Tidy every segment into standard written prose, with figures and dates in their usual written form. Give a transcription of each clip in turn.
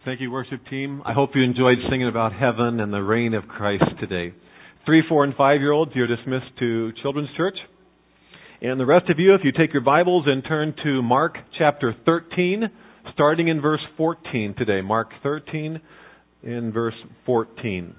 Thank you, worship team. I hope you enjoyed singing about heaven and the reign of Christ today. 3, 4, and 5-year-olds, you're dismissed to Children's Church. And the rest of you, if you take your Bibles and turn to Mark chapter 13, starting in verse 14 today. Mark 13 in verse 14.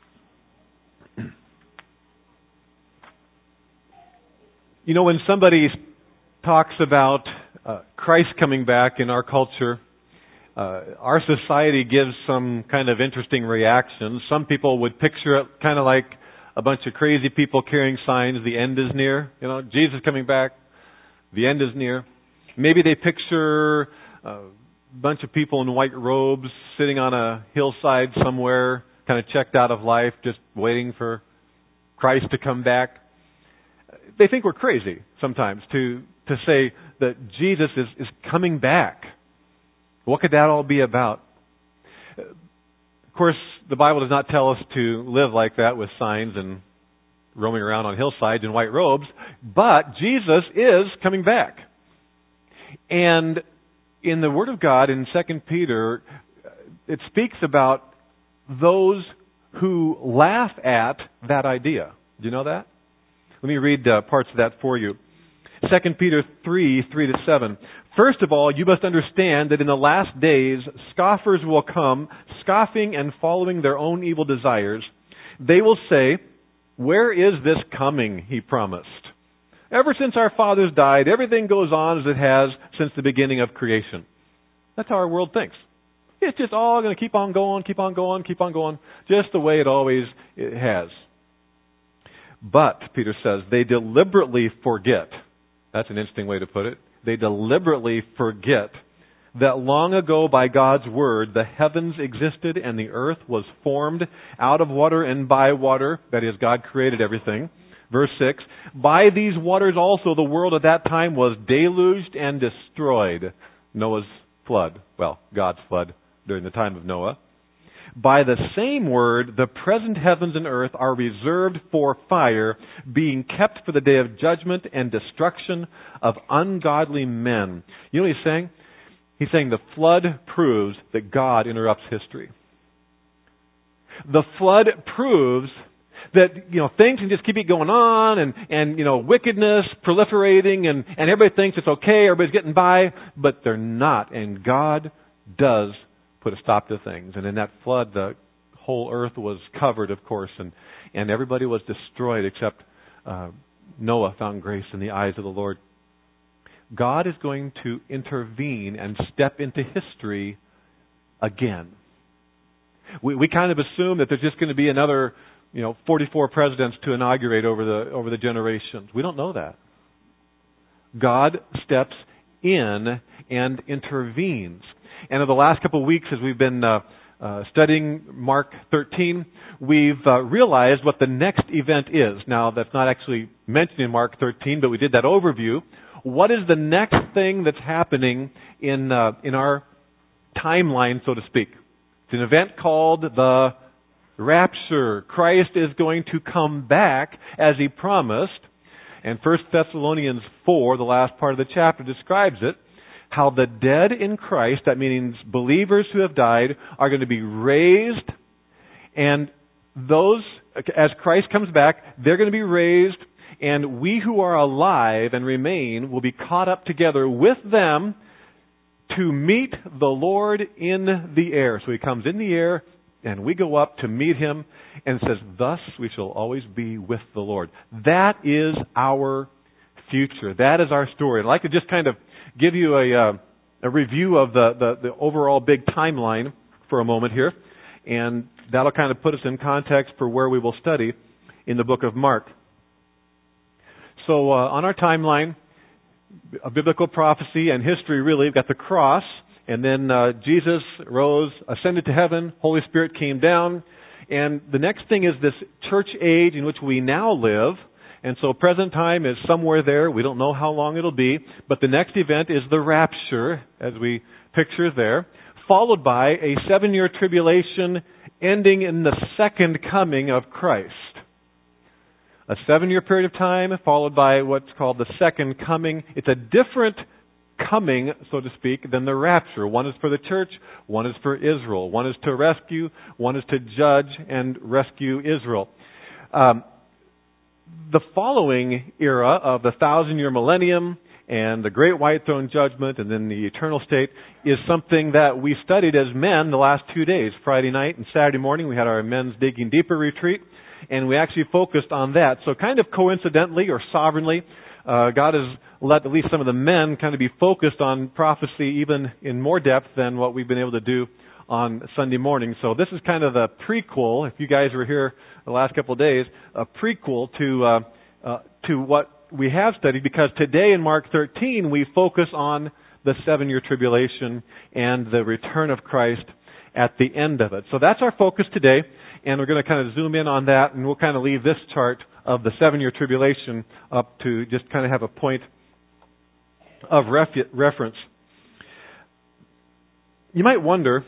You know, when somebody talks about Christ coming back in our culture, our society gives some kind of interesting reactions. Some people would picture it kind of like a bunch of crazy people carrying signs, the end is near. You know, Jesus coming back, the end is near. Maybe they picture a bunch of people in white robes sitting on a hillside somewhere, kind of checked out of life, just waiting for Christ to come back. They think we're crazy sometimes to say that Jesus is coming back. What could that all be about? Of course, the Bible does not tell us to live like that with signs and roaming around on hillsides in white robes, but Jesus is coming back. And in the Word of God, in 2 Peter, it speaks about those who laugh at that idea. Do you know that? Let me read parts of that for you. 2 Peter 3, 3-7. First of all, you must understand that in the last days, scoffers will come, scoffing and following their own evil desires. They will say, "Where is this coming he promised? Ever since our fathers died, everything goes on as it has since the beginning of creation." That's how our world thinks. It's just all going to keep on going, keep on going, keep on going, just the way it always has. But, Peter says, they deliberately forget. That's an interesting way to put it. They deliberately forget that long ago by God's word the heavens existed and the earth was formed out of water and by water. That is, God created everything. Verse 6, by these waters also the world at that time was deluged and destroyed. Noah's flood. Well, God's flood during the time of Noah. By the same word, the present heavens and earth are reserved for fire, being kept for the day of judgment and destruction of ungodly men. You know what he's saying? He's saying the flood proves that God interrupts history. The flood proves that, things can just keep going on and wickedness proliferating and everybody thinks it's okay, everybody's getting by, but they're not. And God does put a stop to things. And in that flood, the whole earth was covered, of course, and everybody was destroyed except Noah found grace in the eyes of the Lord. God is going to intervene and step into history again. We kind of assume that there's just going to be another, 44 presidents to inaugurate over the generations. We don't know that. God steps in and intervenes. And in the last couple of weeks, as we've been studying Mark 13, we've realized what the next event is. Now, that's not actually mentioned in Mark 13, but we did that overview. What is the next thing that's happening in our timeline, so to speak? It's an event called the rapture. Christ is going to come back as he promised. And 1 Thessalonians 4, the last part of the chapter, describes it. How the dead in Christ, that means believers who have died, are going to be raised. And those, as Christ comes back, they're going to be raised. And we who are alive and remain will be caught up together with them to meet the Lord in the air. So he comes in the air and we go up to meet him and says, thus we shall always be with the Lord. That is our future. That is our story. I'd like to just kind of give you a review of the overall big timeline for a moment here. And that'll kind of put us in context for where we will study in the book of Mark. So on our timeline, a biblical prophecy and history really, we've got the cross. And then Jesus rose, ascended to heaven, Holy Spirit came down. And the next thing is this church age in which we now live. And so present time is somewhere there. We don't know how long it'll be. But the next event is the rapture, as we picture there, followed by a 7-year tribulation ending in the second coming of Christ. A 7-year period of time followed by what's called the second coming. It's a different coming, so to speak, than the rapture. One is for the church, one is for Israel. One is to rescue, one is to judge and rescue Israel. The following era of the 1,000-year millennium and the Great White Throne Judgment and then the eternal state is something that we studied as men the last 2 days. Friday night and Saturday morning we had our men's Digging Deeper retreat, and we actually focused on that. So kind of coincidentally or sovereignly, God has let at least some of the men kind of be focused on prophecy even in more depth than what we've been able to do on Sunday morning. So this is kind of the prequel, if you guys were here the last couple of days, a prequel to what we have studied, because today in Mark 13 we focus on the 7-year tribulation and the return of Christ at the end of it. So that's our focus today, and we're going to kind of zoom in on that, and we'll kind of leave this chart of the 7-year tribulation up to just kind of have a point of reference. You might wonder,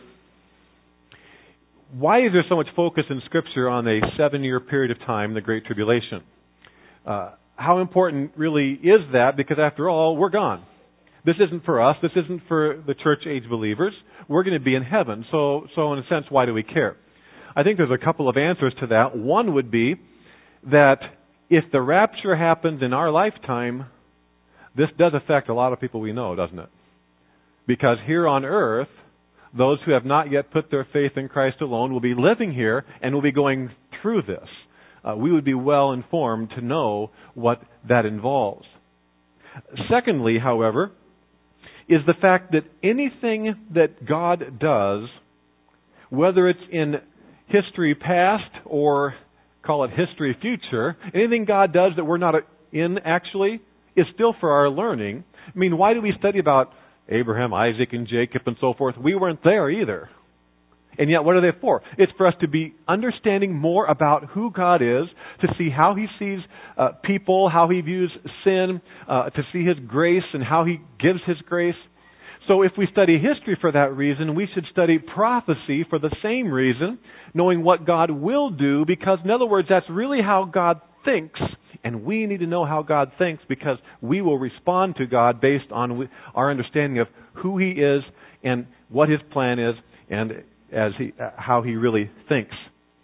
why is there so much focus in Scripture on a 7-year period of time, the Great Tribulation? How important really is that? Because after all, we're gone. This isn't for us. This isn't for the church age believers. We're going to be in heaven. So in a sense, why do we care? I think there's a couple of answers to that. One would be that if the rapture happens in our lifetime, this does affect a lot of people we know, doesn't it? Because here on earth, those who have not yet put their faith in Christ alone will be living here and will be going through this. We would be well informed to know what that involves. Secondly, however, is the fact that anything that God does, whether it's in history past or call it history future, anything God does that we're not in actually is still for our learning. I mean, why do we study about Abraham, Isaac, and Jacob and so forth? We weren't there either. And yet, what are they for? It's for us to be understanding more about who God is, to see how He sees people, how He views sin, to see His grace and how He gives His grace. So if we study history for that reason, we should study prophecy for the same reason, knowing what God will do, because in other words, that's really how God thinks. And we need to know how God thinks, because we will respond to God based on our understanding of who He is and what His plan is and how He really thinks.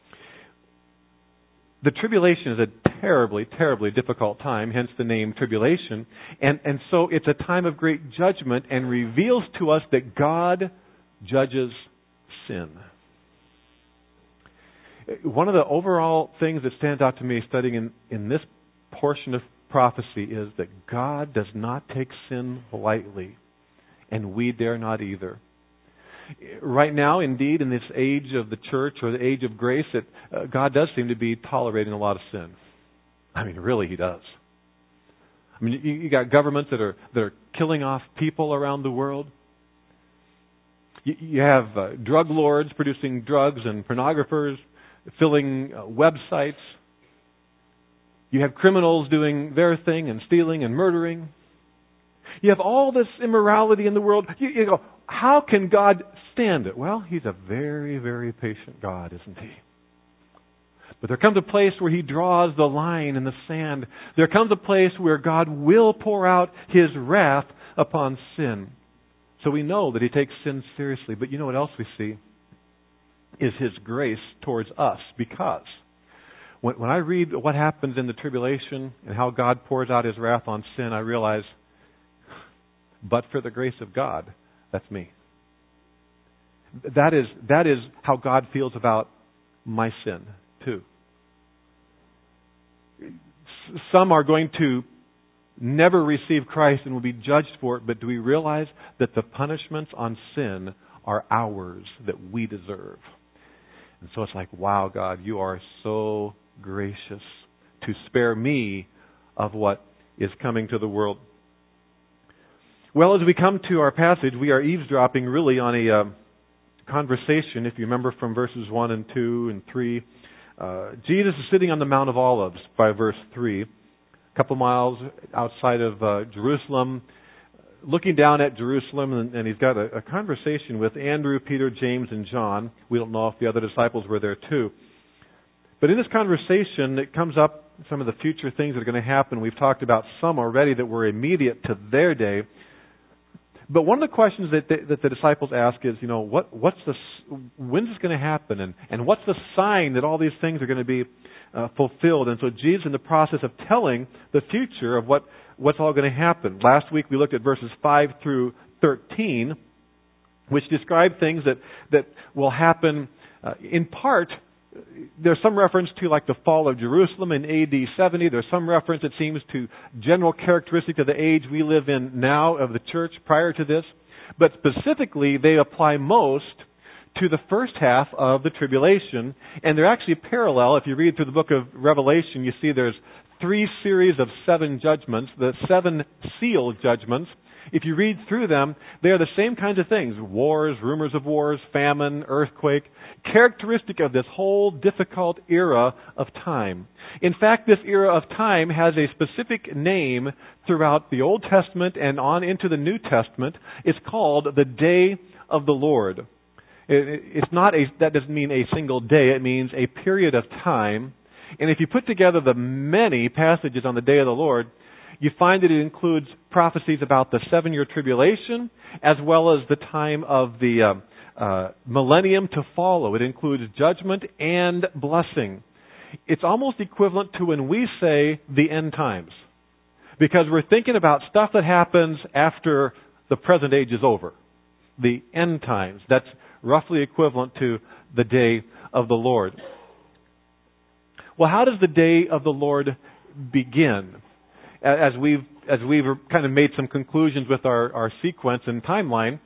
The tribulation is a terribly, terribly difficult time, hence the name tribulation. And so it's a time of great judgment and reveals to us that God judges sin. One of the overall things that stands out to me studying in this portion of prophecy is that God does not take sin lightly, and we dare not either. Right now, indeed, in this age of the church or the age of grace, God does seem to be tolerating a lot of sin. I mean, really, He does. I mean, you got governments that are killing off people around the world. You have drug lords producing drugs and pornographers filling websites. You have criminals doing their thing and stealing and murdering. You have all this immorality in the world. You go, how can God stand it? Well, He's a very, very patient God, isn't He? But there comes a place where He draws the line in the sand. There comes a place where God will pour out His wrath upon sin. So we know that He takes sin seriously. But you know what else we see? Is His grace towards us. Because when I read what happens in the tribulation and how God pours out His wrath on sin, I realize, but for the grace of God, that's me. That is how God feels about my sin, too. Some are going to never receive Christ and will be judged for it, but do we realize that the punishments on sin are ours, that we deserve? And so it's like, wow, God, You are so gracious to spare me of what is coming to the world. Well, as we come to our passage, we are eavesdropping really on a conversation, if you remember from verses 1 and 2 and 3. Jesus is sitting on the Mount of Olives by verse 3, a couple miles outside of Jerusalem, looking down at Jerusalem, and He's got a conversation with Andrew, Peter, James, and John. We don't know if the other disciples were there too. But in this conversation, it comes up some of the future things that are going to happen. We've talked about some already that were immediate to their day. But one of the questions that the disciples ask is, when's this going to happen? And what's the sign that all these things are going to be fulfilled? And so Jesus is in the process of telling the future of what's all going to happen. Last week we looked at verses 5 through 13, which describe things that will happen in part. There's some reference to like the fall of Jerusalem in AD 70. There's some reference, it seems, to general characteristics of the age we live in now of the church prior to this. But specifically, they apply most to the first half of the tribulation. And they're actually parallel. If you read through the book of Revelation, you see there's 3 series of 7 judgments, the 7 seal judgments. If you read through them, they are the same kinds of things. Wars, rumors of wars, famine, earthquake. Characteristic of this whole difficult era of time. In fact, this era of time has a specific name throughout the Old Testament and on into the New Testament. It's called the Day of the Lord. That doesn't mean a single day. It means a period of time. And if you put together the many passages on the Day of the Lord, you find that it includes prophecies about the 7-year tribulation as well as the time of the millennium to follow. It includes judgment and blessing. It's almost equivalent to when we say the end times, because we're thinking about stuff that happens after the present age is over. The end times. That's roughly equivalent to the day of the Lord. Well, how does the day of the Lord begin? As we've kind of made some conclusions with our sequence and timeline,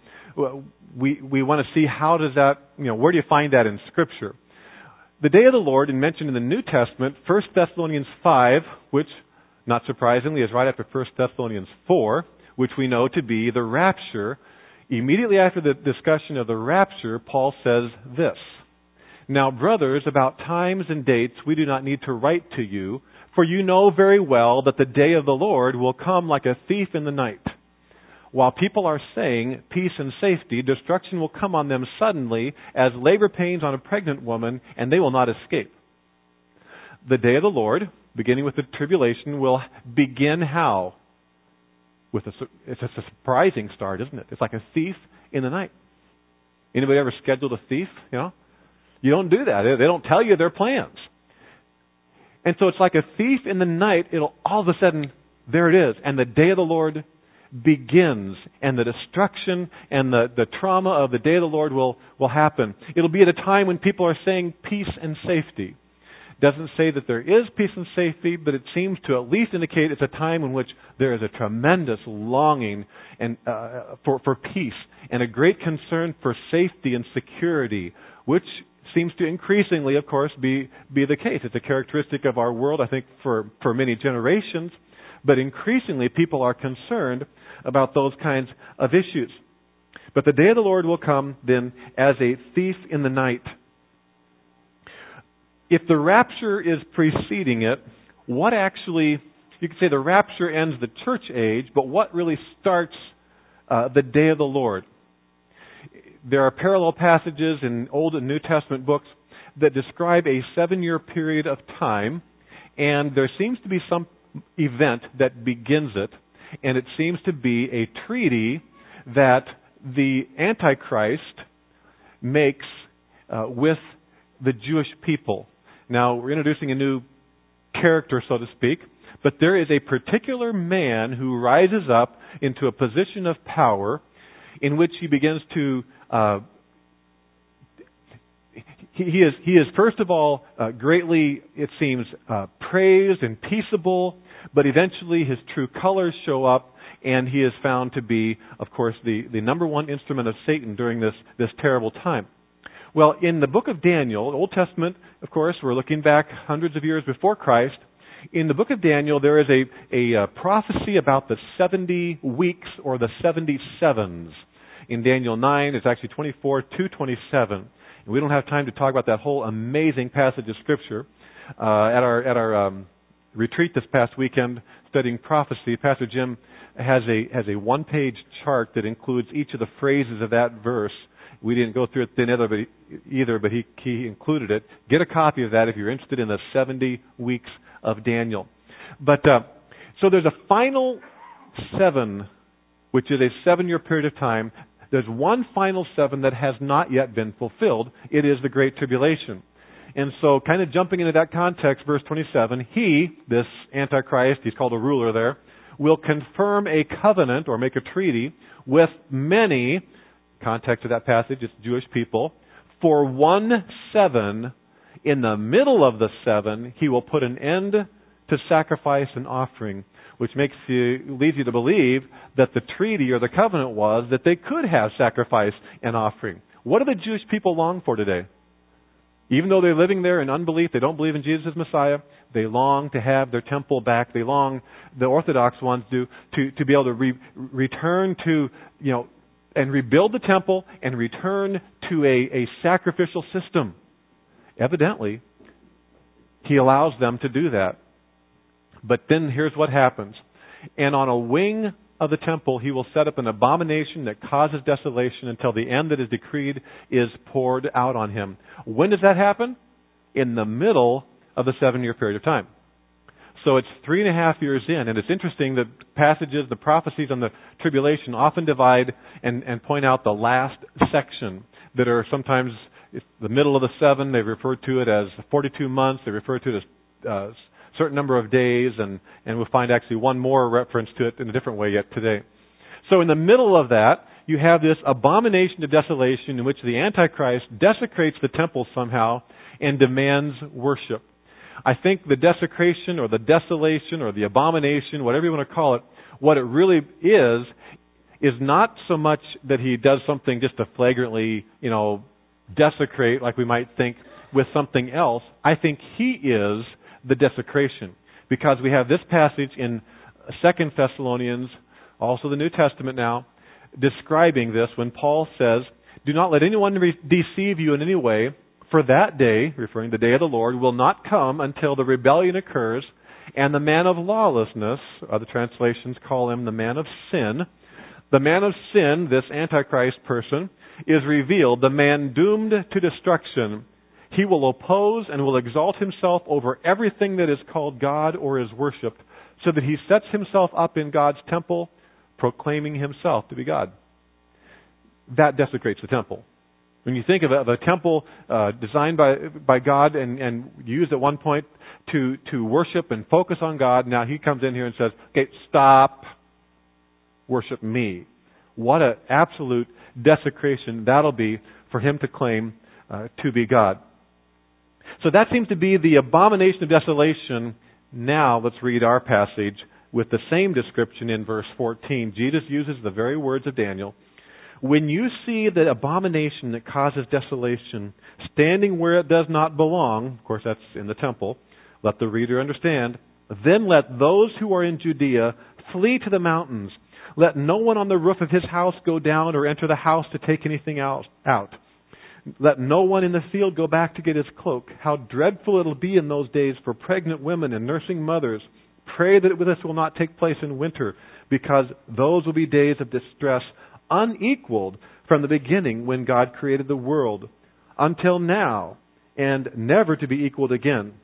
we want to see how does that, where do you find that in Scripture? The day of the Lord, and mentioned in the New Testament, 1 Thessalonians 5, which, not surprisingly, is right after 1 Thessalonians 4, which we know to be the rapture. Immediately after the discussion of the rapture, Paul says this: "Now, brothers, about times and dates we do not need to write to you, for you know very well that the day of the Lord will come like a thief in the night. While people are saying peace and safety, destruction will come on them suddenly as labor pains on a pregnant woman, and they will not escape." The day of the Lord, beginning with the tribulation, will begin how? It's a surprising start, isn't it? It's like a thief in the night. Anybody ever scheduled a thief? You don't do that. They don't tell you their plans. And so it's like a thief in the night. It'll all of a sudden, there it is. And the day of the Lord begins. And the destruction and the trauma of the day of the Lord will happen. It'll be at a time when people are saying peace and safety. Doesn't say that there is peace and safety, but it seems to at least indicate it's a time in which there is a tremendous longing and for peace and a great concern for safety and security, which seems to increasingly, of course, be the case. It's a characteristic of our world, I think, for many generations, but increasingly people are concerned about those kinds of issues. But the day of the Lord will come then as a thief in the night. If the rapture is preceding it, what actually, you could say the rapture ends the church age, but what really starts the day of the Lord? There are parallel passages in Old and New Testament books that describe a 7-year period of time, and there seems to be some event that begins it, and it seems to be a treaty that the Antichrist makes with the Jewish people. Now, we're introducing a new character, so to speak, but there is a particular man who rises up into a position of power in which he begins to he is first of all greatly, it seems, praised and peaceable, but eventually his true colors show up, and he is found to be, of course, the number one instrument of Satan during this terrible time. Well, in the book of Daniel, Old Testament, of course, we're looking back hundreds of years before Christ. In the book of Daniel, there is a prophecy about the 70 weeks or the 77s. In Daniel 9, it's actually 24 to 27. And we don't have time to talk about that whole amazing passage of Scripture. At our retreat this past weekend, studying prophecy, Pastor Jim has a one-page chart that includes each of the phrases of that verse. We didn't go through it then either, but he included it. Get a copy of that if you're interested in the 70 weeks of Daniel. But so there's a final 7 which is a 7-year period of time, there's one final 7 that has not yet been fulfilled. It is the Great Tribulation. And so, kind of jumping into that context, verse 27, he, this Antichrist, he's called a ruler there, will confirm a covenant or make a treaty with many, context of that passage, it's Jewish people, for 1 7. In the middle of the 7, he will put an end to sacrifice and offering, which leads you to believe that the treaty or the covenant was that they could have sacrifice and offering. What do the Jewish people long for today? Even though they're living there in unbelief, they don't believe in Jesus as Messiah, they long to have their temple back. They long, the Orthodox ones do, to be able to return to, and rebuild the temple and return to a sacrificial system. Evidently, he allows them to do that. But then here's what happens. And on a wing of the temple, he will set up an abomination that causes desolation until the end that is decreed is poured out on him. When does that happen? In the middle of the 7-year period of time. So it's 3.5 years in, and it's interesting that passages, the prophecies on the tribulation often divide and point out the last section that are sometimes the middle of the 7. They refer to it as 42 months. They refer to it as a certain number of days, and we'll find actually one more reference to it in a different way yet today. So in the middle of that, you have this abomination of desolation in which the Antichrist desecrates the temple somehow and demands worship. I think the desecration or the desolation or the abomination, whatever you want to call it, what it really is not so much that he does something just to flagrantly, desecrate like we might think with something else. I think he is the desecration, because we have this passage in 2 Thessalonians, also the New Testament now, describing this when Paul says, "Do not let anyone deceive you in any way, for that day," referring to the day of the Lord, "will not come until the rebellion occurs, and the man of lawlessness," other translations call him the man of sin. The man of sin, this Antichrist person, is revealed, the man doomed to destruction. He will oppose and will exalt himself over everything that is called God or is worshipped, so that he sets himself up in God's temple, proclaiming himself to be God. That desecrates the temple. When you think of a temple designed by God and used at one point to worship and focus on God, now he comes in here and says, "Okay, stop, worship me." What an absolute desecration that'll be for him to claim to be God. So that seems to be the abomination of desolation. Now let's read our passage with the same description in verse 14. Jesus uses the very words of Daniel. "When you see the abomination that causes desolation standing where it does not belong," of course that's in the temple, let the reader understand, "then let those who are in Judea flee to the mountains. Let no one on the roof of his house go down or enter the house to take anything out. Let no one in the field go back to get his cloak. How dreadful it'll be in those days for pregnant women and nursing mothers. Pray that this will not take place in winter, because those will be days of distress unequaled from the beginning when God created the world until now, and never to be equaled again."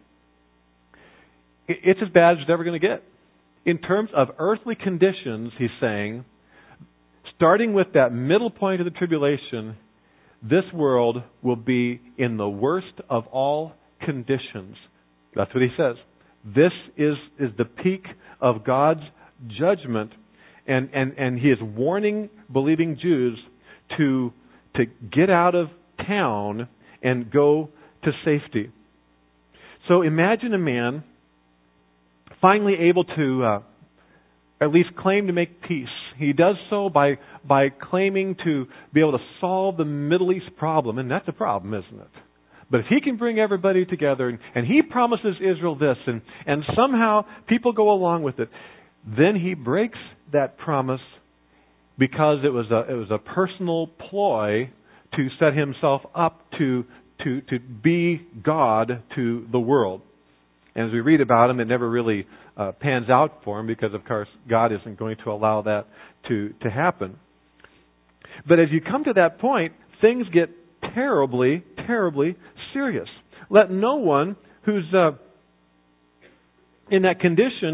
It's as bad as it's ever going to get. In terms of earthly conditions, he's saying, starting with that middle point of the tribulation, this world will be in the worst of all conditions. That's what he says. This is the peak of God's judgment, and he is warning believing Jews to get out of town and go to safety. So imagine a man finally able to at least claim to make peace. He does so by claiming to be able to solve the Middle East problem, and that's a problem, isn't it? But if he can bring everybody together, and he promises Israel this, and somehow people go along with it, then he breaks that promise because it was a personal ploy to set himself up to be God to the world. And as we read about him, it never really pans out for him because, of course, God isn't going to allow that to happen. But as you come to that point, things get terribly, terribly serious. Let no one who's in that condition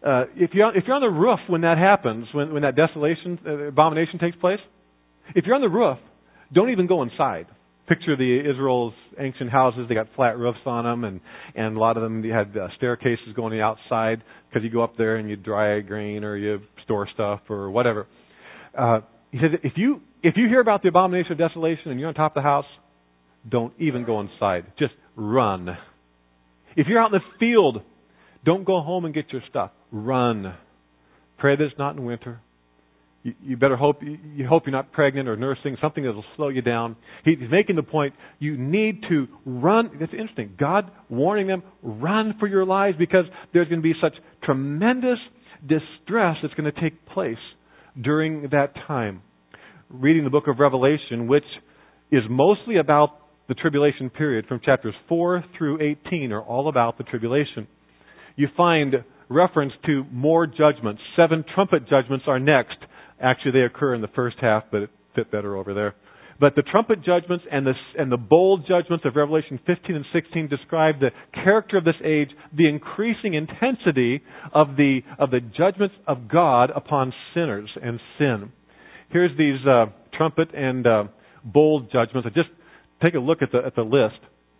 if you're on the roof when that happens, when that abomination takes place, if you're on the roof, don't even go inside. Picture Israel's ancient houses. They got flat roofs on them, and a lot of them you had staircases going to the outside because you go up there and you dry grain or you store stuff or whatever. He said, if you hear about the abomination of desolation and you're on top of the house, don't even go inside. Just run. If you're out in the field, don't go home and get your stuff. Run. Pray that it's not in winter. You better hope you're not pregnant or nursing, something that will slow you down. He's making the point, you need to run. It's interesting. God warning them, run for your lives because there's going to be such tremendous distress that's going to take place during that time. Reading the book of Revelation, which is mostly about the tribulation period from chapters 4 through 18 are all about the tribulation. You find reference to more judgments. 7 trumpet judgments are next. Actually, they occur in the first half, but it fit better over there. But the trumpet judgments and the bold judgments of Revelation 15 and 16 describe the character of this age, the increasing intensity of the judgments of God upon sinners and sin. Here's these trumpet and bold judgments. Just take a look at the list.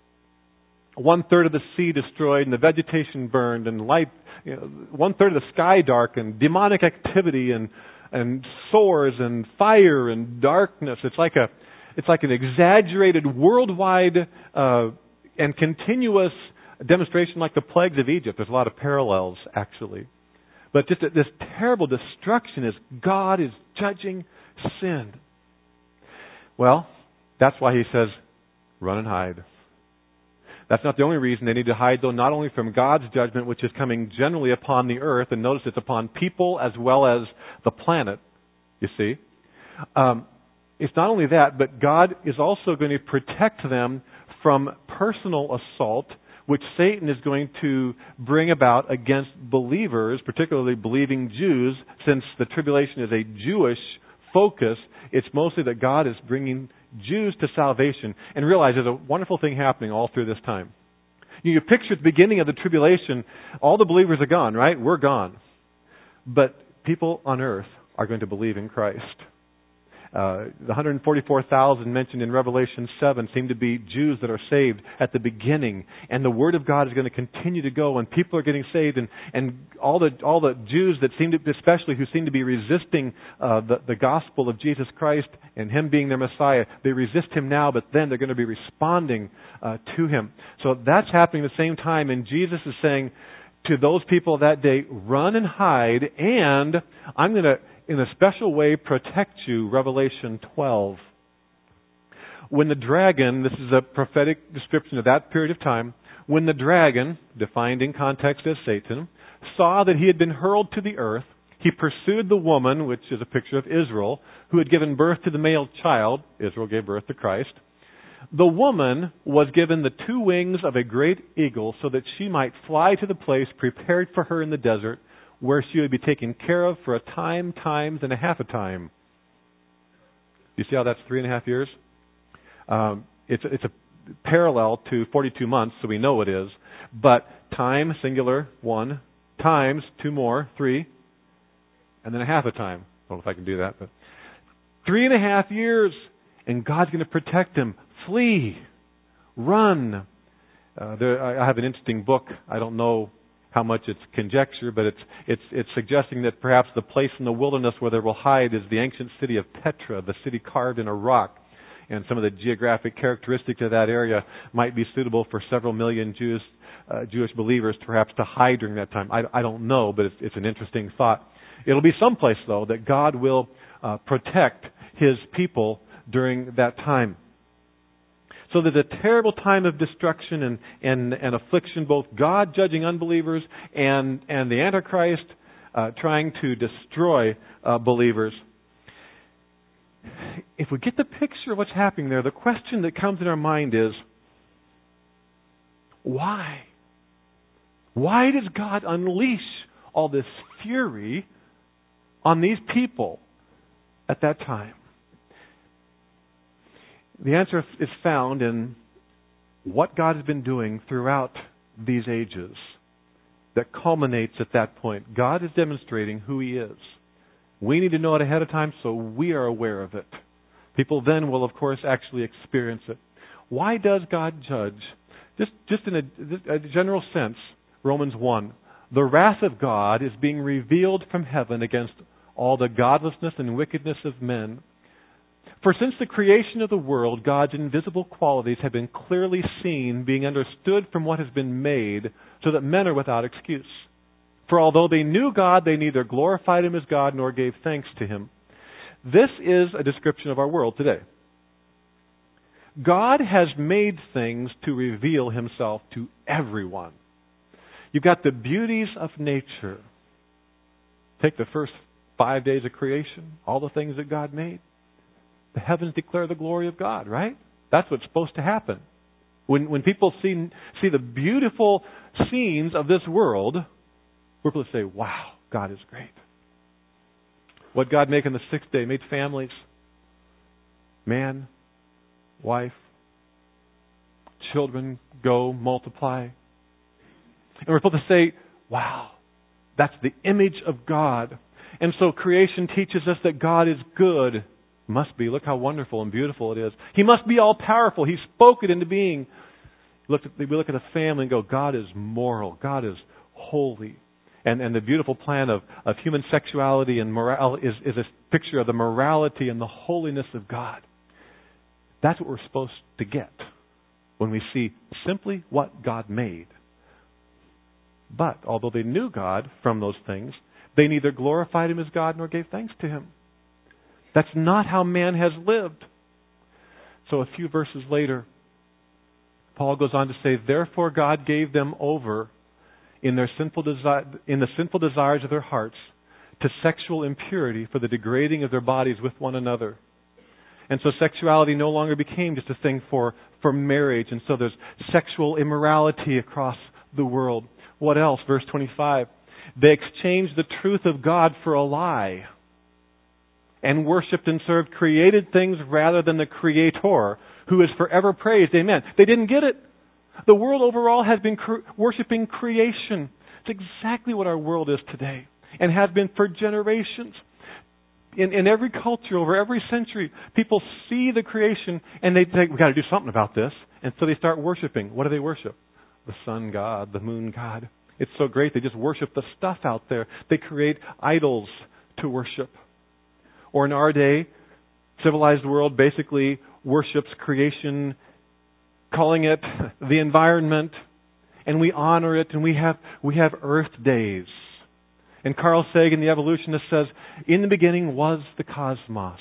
1/3 of the sea destroyed, and the vegetation burned, and light. 1/3 of the sky darkened. Demonic activity and sores and fire and darkness. It's like an exaggerated worldwide and continuous demonstration like the plagues of Egypt. There's a lot of parallels, actually. But just this terrible destruction as God is judging sin. Well, that's why he says, run and hide. That's not the only reason they need to hide, though, not only from God's judgment, which is coming generally upon the earth, and notice it's upon people as well as the planet, you see. It's not only that, but God is also going to protect them from personal assault, which Satan is going to bring about against believers, particularly believing Jews, since the tribulation is a Jewish focus. It's mostly that God is bringing Jews to salvation. And realize there's a wonderful thing happening all through this time. You picture at the beginning of the tribulation, all the believers are gone, right? We're gone. But people on earth are going to believe in Christ. The 144,000 mentioned in Revelation 7 seem to be Jews that are saved at the beginning, and the Word of God is going to continue to go, and people are getting saved, and all the Jews that seem to, especially who seem to be resisting the gospel of Jesus Christ and Him being their Messiah, they resist Him now, but then they're going to be responding to Him. So that's happening at the same time, and Jesus is saying to those people that day, run and hide, and I'm going to, in a special way, protect you. Revelation 12. When the dragon, this is a prophetic description of that period of time, when the dragon, defined in context as Satan, saw that he had been hurled to the earth, he pursued the woman, which is a picture of Israel, who had given birth to the male child. Israel gave birth to Christ. The woman was given the 2 wings of a great eagle so that she might fly to the place prepared for her in the desert, where she would be taken care of for a time, times, and a half a time. You see how that's 3.5 years? It's a parallel to 42 months, so we know it is. But time, singular, 1, times, 2 more, 3, and then a half a time. I don't know if I can do that, but 3.5 years, and God's going to protect him. Flee, run. I have an interesting book. I don't know how much it's conjecture, but it's suggesting that perhaps the place in the wilderness where they will hide is the ancient city of Petra, the city carved in a rock. And some of the geographic characteristics of that area might be suitable for several million Jewish believers perhaps to hide during that time. I don't know, but it's an interesting thought. It'll be someplace, though, that God will protect His people during that time. So there's a terrible time of destruction and affliction, both God judging unbelievers and the Antichrist trying to destroy believers. If we get the picture of what's happening there, the question that comes in our mind is, why? Why does God unleash all this fury on these people at that time? The answer is found in what God has been doing throughout these ages. that culminates at that point. God is demonstrating who He is. We need to know it ahead of time so we are aware of it. People then will, of course, actually experience it. Why does God judge? Just in a general sense, Romans 1, the wrath of God is being revealed from heaven against all the godlessness and wickedness of men. For since the creation of the world, God's invisible qualities have been clearly seen, being understood from what has been made, so that men are without excuse. For although they knew God, they neither glorified Him as God nor gave thanks to Him. This is a description of our world today. God has made things to reveal Himself to everyone. You've got the beauties of nature. Take the first 5 days of creation, all the things that God made. The heavens declare the glory of God, right? That's what's supposed to happen. When people see the beautiful scenes of this world, we're supposed to say, wow, God is great. What God made on the sixth day? Made families, man, wife, children, go, multiply. And we're supposed to say, wow, that's the image of God. And so creation teaches us that God is good. Must be. Look how wonderful and beautiful it is. He must be all-powerful. He spoke it into being. We look at a family and go, God is moral. God is holy. And the beautiful plan of human sexuality and morality is a picture of the morality and the holiness of God. That's what we're supposed to get when we see simply what God made. But although they knew God from those things, they neither glorified Him as God nor gave thanks to Him. That's not how man has lived. So a few verses later, Paul goes on to say, therefore God gave them over in the sinful desires of their hearts to sexual impurity for the degrading of their bodies with one another. And so sexuality no longer became just a thing for marriage. And so there's sexual immorality across the world. What else? Verse 25. They exchanged the truth of God for a lie and worshipped and served created things rather than the Creator, who is forever praised. Amen. They didn't get it. The world overall has been worshiping creation. It's exactly what our world is today and has been for generations. In every culture, over every century, people see the creation and they think, we've got to do something about this. And so they start worshiping. What do they worship? The sun god, the moon god. It's so great. They just worship the stuff out there. They create idols to worship. Or in our day, civilized world basically worships creation, calling it the environment, and we honor it, and we have Earth Days. And Carl Sagan, the evolutionist, says, in the beginning was the cosmos.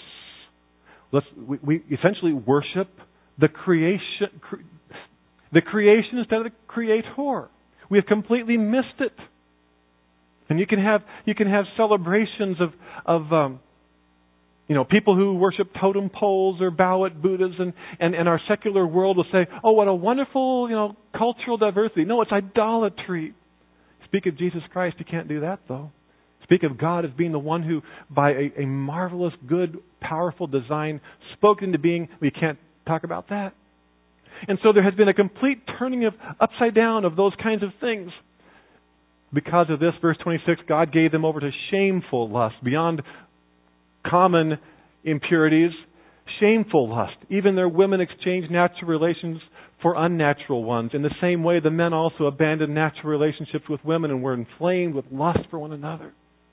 We essentially worship the creation instead of the Creator. We have completely missed it. And you can have celebrations of people who worship totem poles or bow at Buddhas, and our secular world will say, oh, what a wonderful, cultural diversity. No, it's idolatry. Speak of Jesus Christ, you can't do that, though. Speak of God as being the one who, by a marvelous, good, powerful design, spoke into being. We can't talk about that. And so there has been a complete turning upside down of those kinds of things. Because of this, verse 26, God gave them over to shameful lust, beyond common impurities, shameful lust. Even their women exchanged natural relations for unnatural ones. In the same way, the men also abandoned natural relationships with women and were inflamed with lust for one another.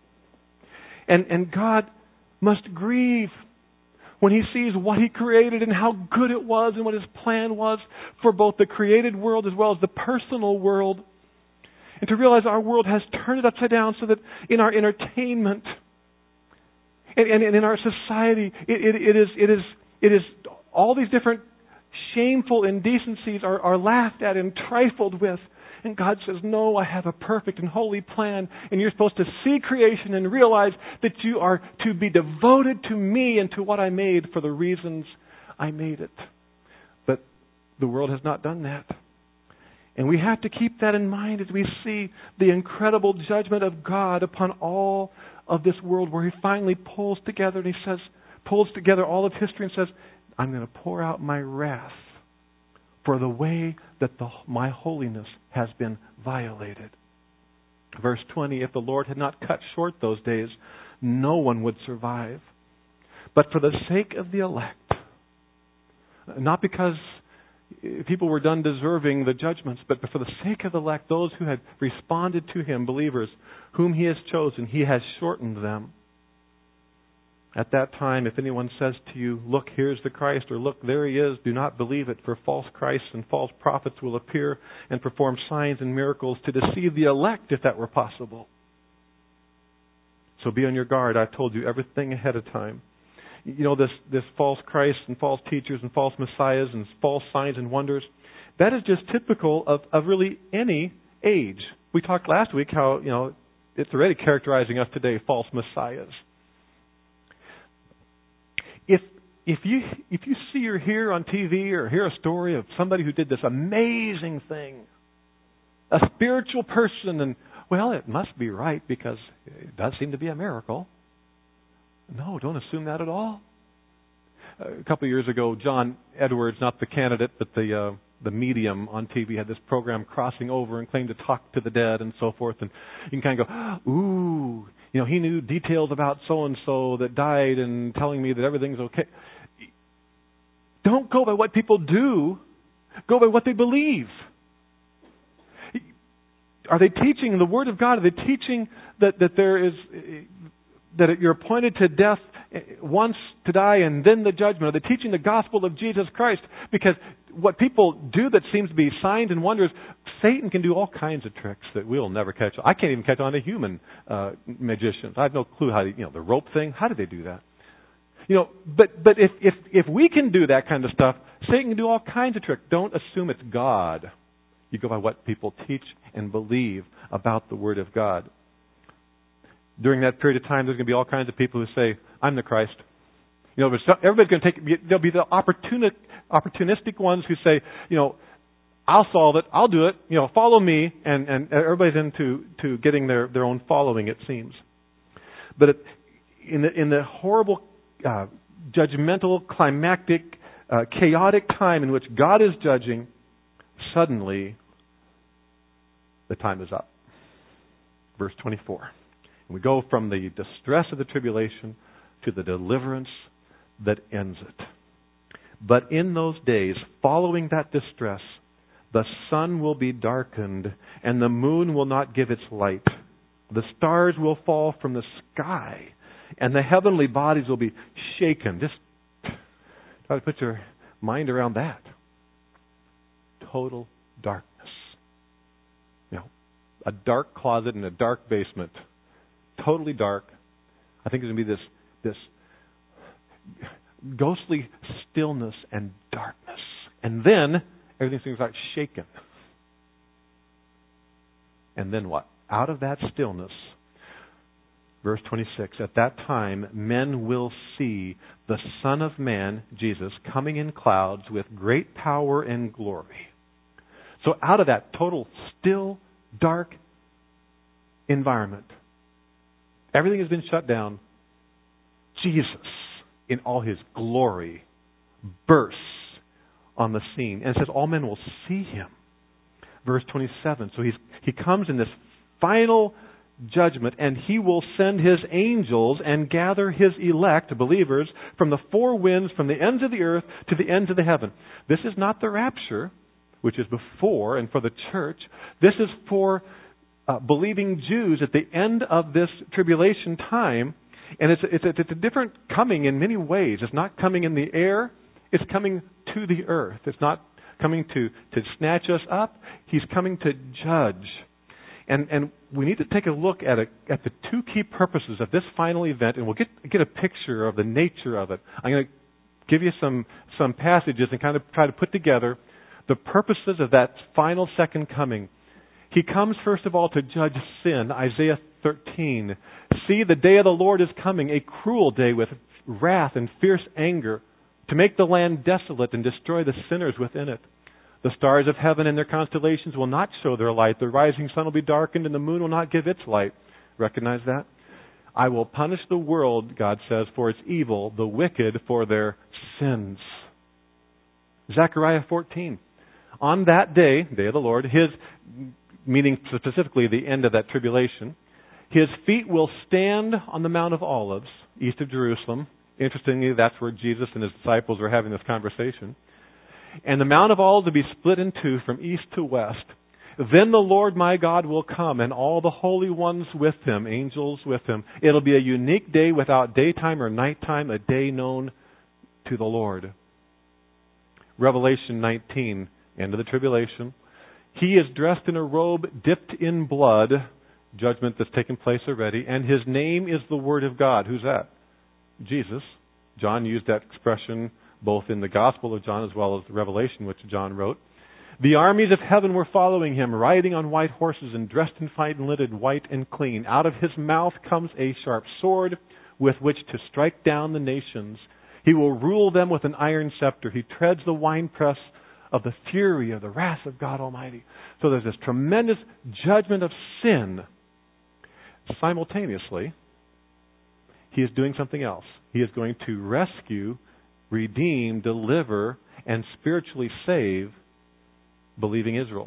And God must grieve when He sees what He created and how good it was and what His plan was for both the created world as well as the personal world. And to realize our world has turned it upside down so that in our entertainment and in our society, it is all these different shameful indecencies are laughed at and trifled with. And God says, no, I have a perfect and holy plan. And you're supposed to see creation and realize that you are to be devoted to me and to what I made for the reasons I made it. But the world has not done that. And we have to keep that in mind as we see the incredible judgment of God upon all of this world, where He finally pulls together all of history and says, I'm going to pour out my wrath for the way that my holiness has been violated. Verse 20, if the Lord had not cut short those days, no one would survive. But for the sake of the elect, not because people were done deserving the judgments, but for the sake of the elect, those who had responded to Him, believers, whom He has chosen, He has shortened them. At that time, if anyone says to you, look, here's the Christ, or look, there He is, do not believe it, for false Christs and false prophets will appear and perform signs and miracles to deceive the elect, if that were possible. So be on your guard. I've told you everything ahead of time. You know, this false Christ and false teachers and false messiahs and false signs and wonders, that is just typical of really any age. We talked last week how, you know, it's already characterizing us today, false messiahs. If you see or hear on TV or hear a story of somebody who did this amazing thing, a spiritual person, and, well, it must be right because it does seem to be a miracle. No, don't assume that at all. A couple of years ago, John Edwards, not the candidate, but the medium on TV, had this program, Crossing Over, and claimed to talk to the dead and so forth. And you can kind of go, ooh, you know, he knew details about so-and-so that died and telling me that everything's okay. Don't go by what people do. Go by what they believe. Are they teaching the Word of God? Are they teaching that there is... that you're appointed to death once to die and then the judgment? Are they teaching the gospel of Jesus Christ? Because what people do that seems to be signs and wonders, Satan can do all kinds of tricks that we'll never catch. I can't even catch on to human magicians. I have no clue how, the rope thing, how did they do that? But if we can do that kind of stuff, Satan can do all kinds of tricks. Don't assume it's God. You go by what people teach and believe about the Word of God. During that period of time, there's going to be all kinds of people who say, I'm the Christ. Everybody's going to there'll be the opportunistic ones who say, I'll solve it, I'll do it, follow me, and everybody's into getting their own following, it seems. But in the horrible, judgmental, climactic, chaotic time in which God is judging, suddenly the time is up. Verse 24. We go from the distress of the tribulation to the deliverance that ends it. But in those days, following that distress, the sun will be darkened and the moon will not give its light. The stars will fall from the sky and the heavenly bodies will be shaken. Just try to put your mind around that. Total darkness. A dark closet in a dark basement. Totally dark. I think there's going to be this ghostly stillness and darkness. And then everything seems like shaken. And then what? Out of that stillness, verse 26, at that time men will see the Son of Man, Jesus, coming in clouds with great power and glory. So out of that total still, dark environment, everything has been shut down. Jesus, in all His glory, bursts on the scene. And it says all men will see Him. Verse 27. So He comes in this final judgment, and He will send His angels and gather His elect, believers, from the four winds, from the ends of the earth to the ends of the heaven. This is not the rapture, which is before and for the church. This is for believing Jews at the end of this tribulation time, and it's a different coming in many ways. It's not coming in the air; it's coming to the earth. It's not coming to snatch us up. He's coming to judge, and we need to take a look at the two key purposes of this final event, and we'll get a picture of the nature of it. I'm going to give you some passages and kind of try to put together the purposes of that final second coming. He comes, first of all, to judge sin. Isaiah 13. See, the day of the Lord is coming, a cruel day with wrath and fierce anger, to make the land desolate and destroy the sinners within it. The stars of heaven and their constellations will not show their light. The rising sun will be darkened and the moon will not give its light. Recognize that? I will punish the world, God says, for its evil, the wicked for their sins. Zechariah 14. On that day, day of the Lord, His meaning specifically the end of that tribulation. His feet will stand on the Mount of Olives, east of Jerusalem. Interestingly, that's where Jesus and his disciples were having this conversation. And the Mount of Olives will be split in two from east to west. Then the Lord my God will come, and all the holy ones with him, angels with him. It'll be a unique day without daytime or nighttime, a day known to the Lord. Revelation 19, end of the tribulation. He is dressed in a robe dipped in blood, judgment that's taken place already, and his name is the Word of God. Who's that? Jesus. John used that expression both in the Gospel of John as well as the Revelation, which John wrote. The armies of heaven were following him, riding on white horses and dressed in fine linen, white and clean. Out of his mouth comes a sharp sword with which to strike down the nations. He will rule them with an iron scepter. He treads the winepress of the fury of the wrath of God Almighty. So there's this tremendous judgment of sin. Simultaneously, he is doing something else. He is going to rescue, redeem, deliver, and spiritually save believing Israel.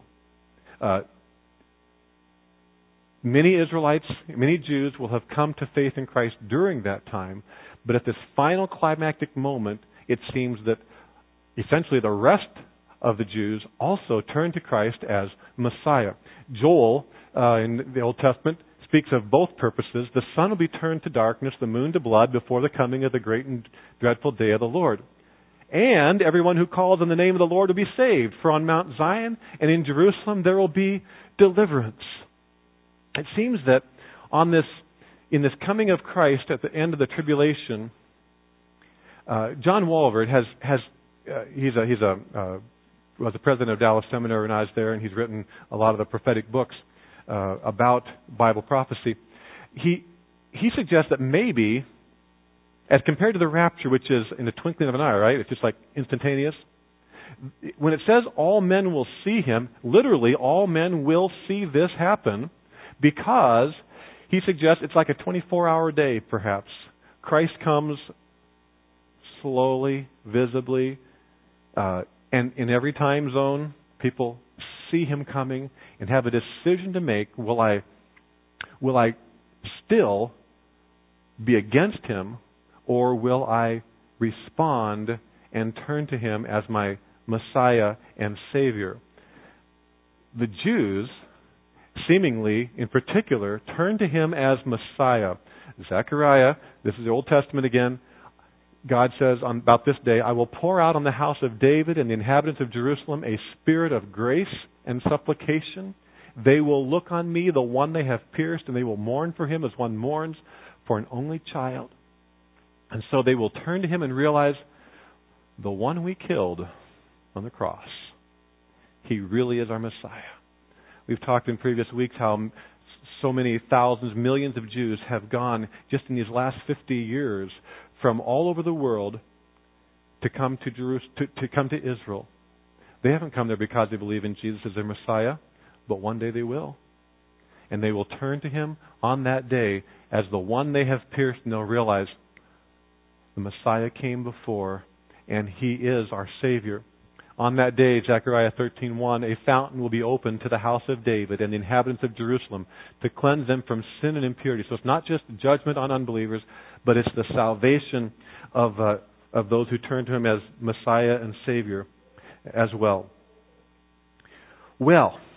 Many Israelites, many Jews will have come to faith in Christ during that time, but at this final climactic moment, it seems that essentially the rest of the Jews also turn to Christ as Messiah. Joel, in the Old Testament, speaks of both purposes. The sun will be turned to darkness, the moon to blood, before the coming of the great and dreadful day of the Lord. And everyone who calls on the name of the Lord will be saved. For on Mount Zion and in Jerusalem there will be deliverance. It seems that in this coming of Christ at the end of the tribulation, John Walvoord was the president of Dallas Seminary when I was there, and he's written a lot of the prophetic books about Bible prophecy. He suggests that maybe, as compared to the rapture, which is in the twinkling of an eye, right? It's just like instantaneous. When it says all men will see him, literally all men will see this happen, because he suggests it's like a 24-hour day, perhaps. Christ comes slowly, visibly, and in every time zone, people see him coming and have a decision to make. Will I still be against him, or will I respond and turn to him as my Messiah and Savior? The Jews, seemingly in particular, turn to him as Messiah. Zechariah, this is the Old Testament again, God says about this day, I will pour out on the house of David and the inhabitants of Jerusalem a spirit of grace and supplication. They will look on me, the one they have pierced, and they will mourn for him as one mourns for an only child. And so they will turn to him and realize the one we killed on the cross, he really is our Messiah. We've talked in previous weeks how so many thousands, millions of Jews have gone just in these last 50 years from all over the world to come to Jerusalem, to come to Israel. They haven't come there because they believe in Jesus as their Messiah, but one day they will. And they will turn to him on that day as the one they have pierced, and they'll realize the Messiah came before, and he is our Savior. On that day, Zechariah 13:1, a fountain will be opened to the house of David and the inhabitants of Jerusalem to cleanse them from sin and impurity. So it's not just judgment on unbelievers, but it's the salvation of those who turn to him as Messiah and Savior as well. Well,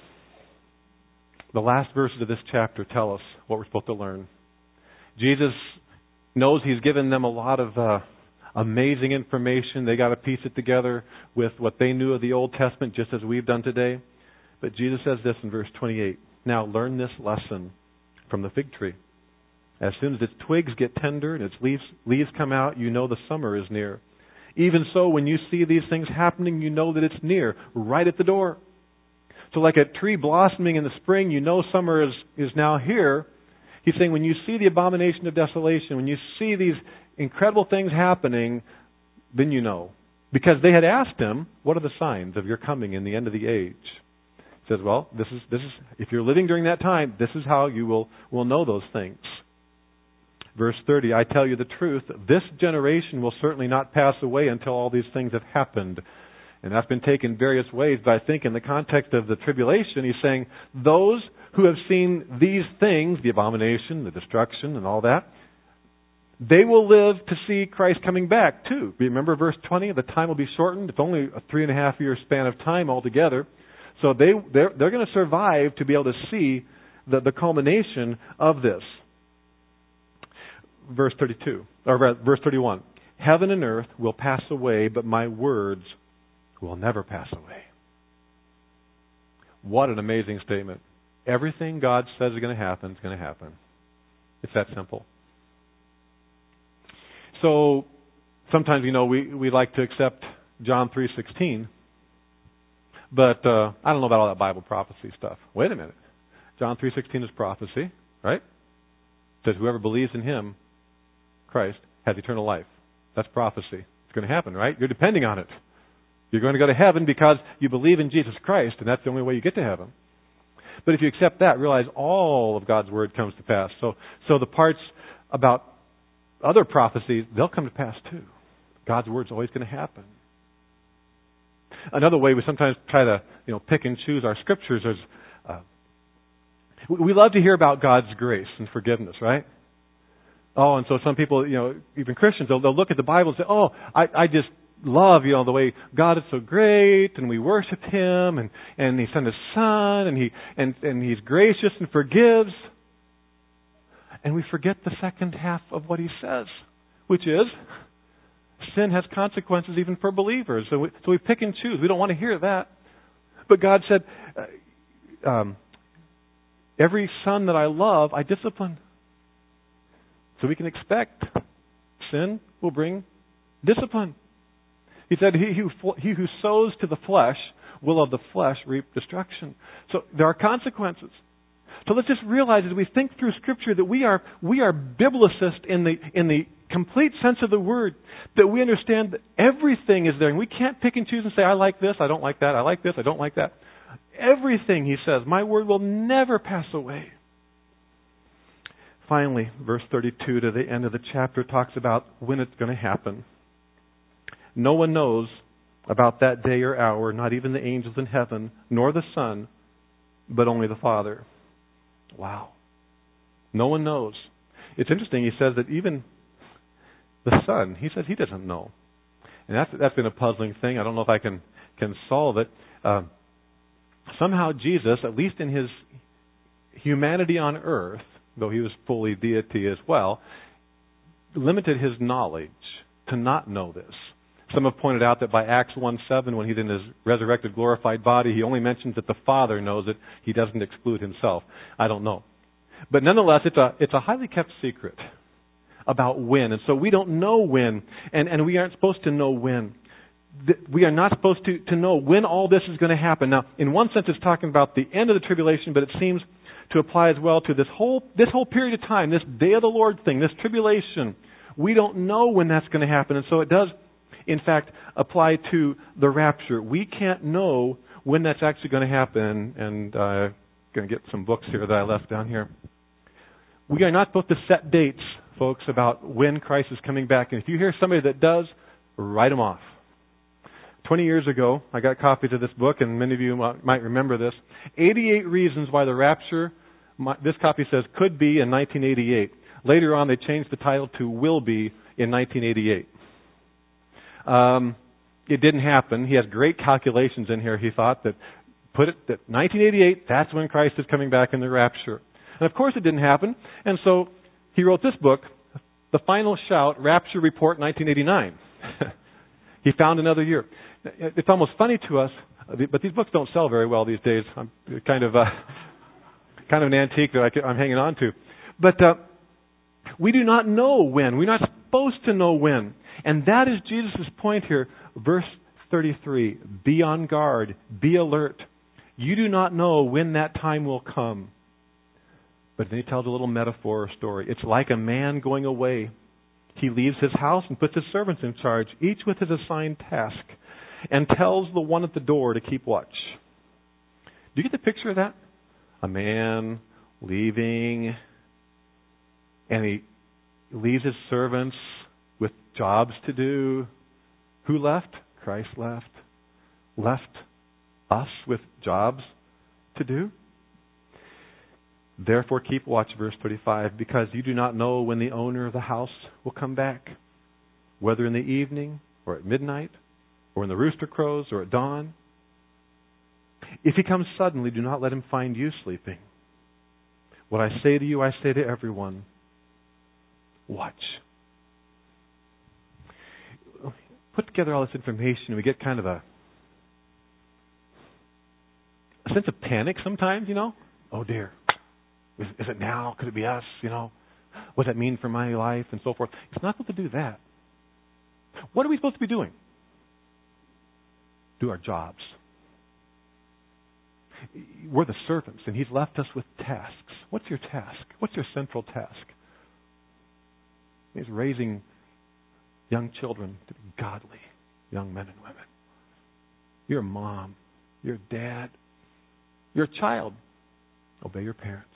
the last verses of this chapter tell us what we're supposed to learn. Jesus knows he's given them a lot of amazing information. They got to piece it together with what they knew of the Old Testament, just as we've done today. But Jesus says this in verse 28. Now learn this lesson from the fig tree. As soon as its twigs get tender and its leaves come out, you know the summer is near. Even so, when you see these things happening, you know that it's near, right at the door. So like a tree blossoming in the spring, you know summer is now here. He's saying when you see the abomination of desolation, when you see these incredible things happening, then you know. Because they had asked him, what are the signs of your coming in the end of the age? He says, well, this is if you're living during that time, this is how you will know those things. Verse 30, I tell you the truth, this generation will certainly not pass away until all these things have happened. And that's been taken various ways, but I think in the context of the tribulation, he's saying those who have seen these things, the abomination, the destruction, and all that, they will live to see Christ coming back too. Remember verse 20? The time will be shortened. It's only a 3.5 year span of time altogether. So they're going to survive to be able to see the culmination of this. Verse 32, or verse 31. Heaven and earth will pass away, but my words will never pass away. What an amazing statement. Everything God says is going to happen is going to happen. It's that simple. So sometimes, we like to accept John 3:16, but I don't know about all that Bible prophecy stuff. Wait a minute. John 3:16 is prophecy, right? It says whoever believes in him, Christ, has eternal life. That's prophecy. It's going to happen, right? You're depending on it. You're going to go to heaven because you believe in Jesus Christ, and that's the only way you get to heaven. But if you accept that, realize all of God's word comes to pass. So the parts about other prophecies, they'll come to pass too. God's word's always going to happen. Another way we sometimes try to, pick and choose our scriptures is we love to hear about God's grace and forgiveness, right? Oh, and so some people, even Christians, they'll look at the Bible and say, oh, I just love, the way God is so great, and we worship Him, and He sent His Son, and He's gracious and forgives. And we forget the second half of what He says, which is sin has consequences even for believers. So we pick and choose. We don't want to hear that. But God said, every son that I love, I discipline. So we can expect sin will bring discipline. He said, he who sows to the flesh will of the flesh reap destruction. So there are consequences. So let's just realize as we think through Scripture that we are biblicists in the complete sense of the word, that we understand that everything is there, and we can't pick and choose and say, I like this, I don't like that, I like this, I don't like that. Everything, he says, my word will never pass away. Finally, verse 32 to the end of the chapter talks about when it's going to happen. No one knows about that day or hour, not even the angels in heaven, nor the Son, but only the Father. Wow. No one knows. It's interesting, he says that even the Son, he says he doesn't know. And that's been a puzzling thing. I don't know if I can solve it. Somehow Jesus, at least in his humanity on earth, though he was fully deity as well, limited his knowledge to not know this. Some have pointed out that by Acts 1:7, when he's in his resurrected, glorified body, he only mentions that the Father knows it. He doesn't exclude himself. I don't know. But nonetheless, it's a highly kept secret about when. And so we don't know when, and we aren't supposed to know when. We are not supposed to know when all this is going to happen. Now, in one sense, it's talking about the end of the tribulation, but it seems to apply as well to this whole period of time, this day of the Lord thing, this tribulation. We don't know when that's going to happen, and so it does, in fact, apply to the rapture. We can't know when that's actually going to happen, and I'm going to get some books here that I left down here. We are not supposed to set dates, folks, about when Christ is coming back, and if you hear somebody that does, write them off. 20 years ago, I got copies of this book, and many of you might remember this. 88 reasons why the rapture, this copy says, could be in 1988. Later on, they changed the title to will be in 1988. It didn't happen. He has great calculations in here, he thought, that 1988, that's when Christ is coming back in the rapture. And of course it didn't happen, and so he wrote this book, The Final Shout, Rapture Report 1989. He found another year. It's almost funny to us, but these books don't sell very well these days. I'm kind of an antique that I'm hanging on to. But we do not know when. We're not supposed to know when. And that is Jesus' point here. Verse 33, be on guard, be alert. You do not know when that time will come. But then he tells a little metaphor or story. It's like a man going away. He leaves his house and puts his servants in charge, each with his assigned task, and tells the one at the door to keep watch. Do you get the picture of that? A man leaving, and he leaves his servants with jobs to do. Who left? Christ left. left us with jobs to do? Therefore keep watch, verse 35, because you do not know when the owner of the house will come back, whether in the evening or at midnight or when the rooster crows or at dawn. If he comes suddenly, do not let him find you sleeping. What I say to you, I say to everyone, watch. Put together all this information, and we get kind of a sense of panic sometimes, Oh dear. Is it now? Could it be us? What does that mean for my life and so forth? It's not supposed to do that. What are we supposed to be doing? Do our jobs. We're the servants, and He's left us with tasks. What's your task? What's your central task? He's raising young children to be godly young men and women. You're a mom. You're a dad. You're a child. Obey your parents.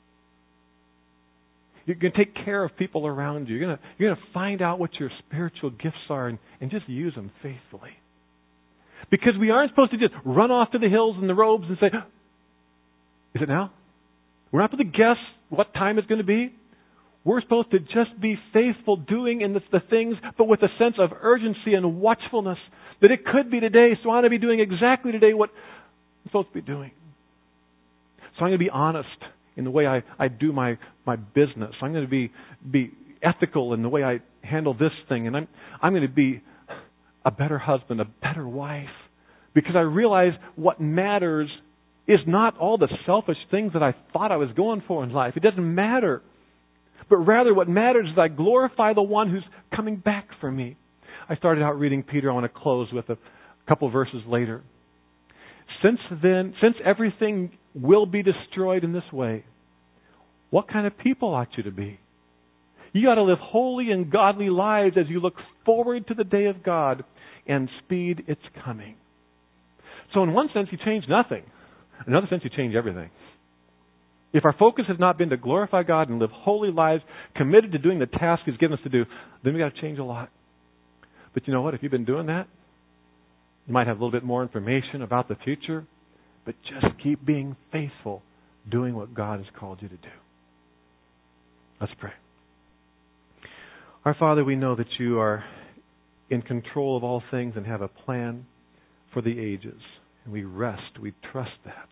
You're going to take care of people around you. You're going to find out what your spiritual gifts are and just use them faithfully. Because we aren't supposed to just run off to the hills and the robes and say, is it now? We're not supposed to guess what time it's going to be. We're supposed to just be faithful doing in the things, but with a sense of urgency and watchfulness that it could be today, so I want to be doing exactly today what I'm supposed to be doing. So I'm going to be honest in the way I do my business. I'm going to be ethical in the way I handle this thing. And I'm going to be a better husband, a better wife. Because I realize what matters is not all the selfish things that I thought I was going for in life. It doesn't matter. But rather what matters is I glorify the one who's coming back for me. I started out reading Peter. I want to close with a couple verses later. Since everything will be destroyed in this way, what kind of people ought you to be? You ought to live holy and godly lives as you look forward to the day of God and speed its coming. So in one sense, you change nothing. In another sense, you change everything. If our focus has not been to glorify God and live holy lives, committed to doing the task He's given us to do, then we've got to change a lot. But you know what? If you've been doing that, you might have a little bit more information about the future, but just keep being faithful, doing what God has called you to do. Let's pray. Our Father, we know that You are in control of all things and have a plan for the ages. And we rest, we trust that.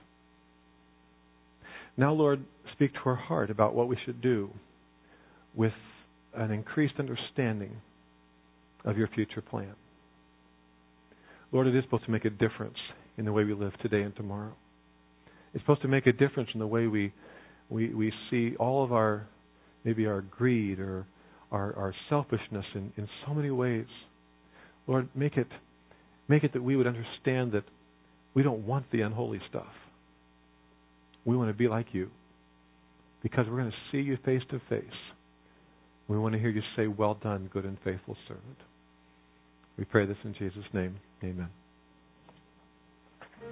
Now, Lord, speak to our heart about what we should do with an increased understanding of Your future plan. Lord, it is supposed to make a difference in the way we live today and tomorrow. It's supposed to make a difference in the way we see all of our greed or our selfishness in so many ways. Lord, make it that we would understand that we don't want the unholy stuff. We want to be like You because we're going to see You face to face. We want to hear You say, well done, good and faithful servant. We pray this in Jesus' name. Amen.